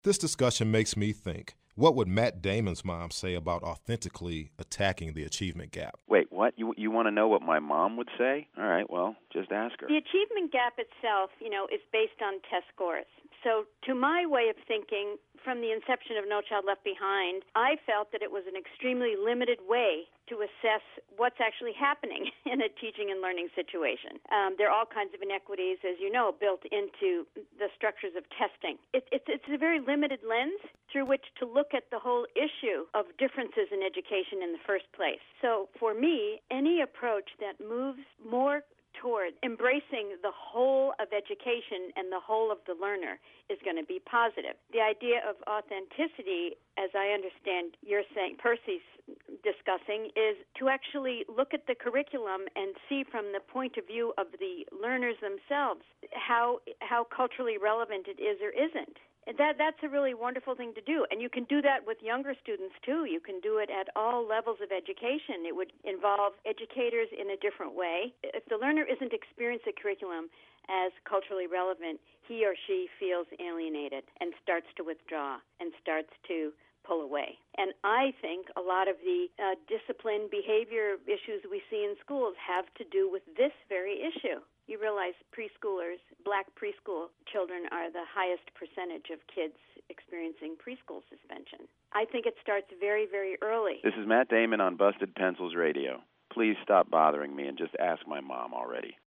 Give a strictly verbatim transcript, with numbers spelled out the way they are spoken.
This discussion makes me think, what would Matt Damon's mom say about authentically attacking the achievement gap? Wait, what? You you want to know what my mom would say? All right, well, just ask her. The achievement gap itself, you know, is based on test scores. So to my way of thinking, from the inception of No Child Left Behind, I felt that it was an extremely limited way to assess what's actually happening in a teaching and learning situation. Um, there are all kinds of inequities, as you know, built into the structures of testing. It, it's, it's a very limited lens through which to look at the whole issue of differences in education in the first place. So for me, any approach that moves more toward embracing the whole of education and the whole of the learner is going to be positive. The idea of authenticity, as I understand you're saying, Percy's discussing, is to actually look at the curriculum and see from the point of view of the learners themselves how how culturally relevant it is or isn't. And that that's a really wonderful thing to do. And you can do that with younger students, too. You can do it at all levels of education. It would involve educators in a different way. If the learner isn't experiencing the curriculum as culturally relevant, he or she feels alienated and starts to withdraw and starts to pull away. And I think a lot of the uh, discipline behavior issues we see in schools have to do with this very issue. You realize preschoolers, black preschool children, are the highest percentage of kids experiencing preschool suspension. I think it starts very, very early. This is Matt Damon on Busted Pencils Radio. Please stop bothering me and just ask my mom already.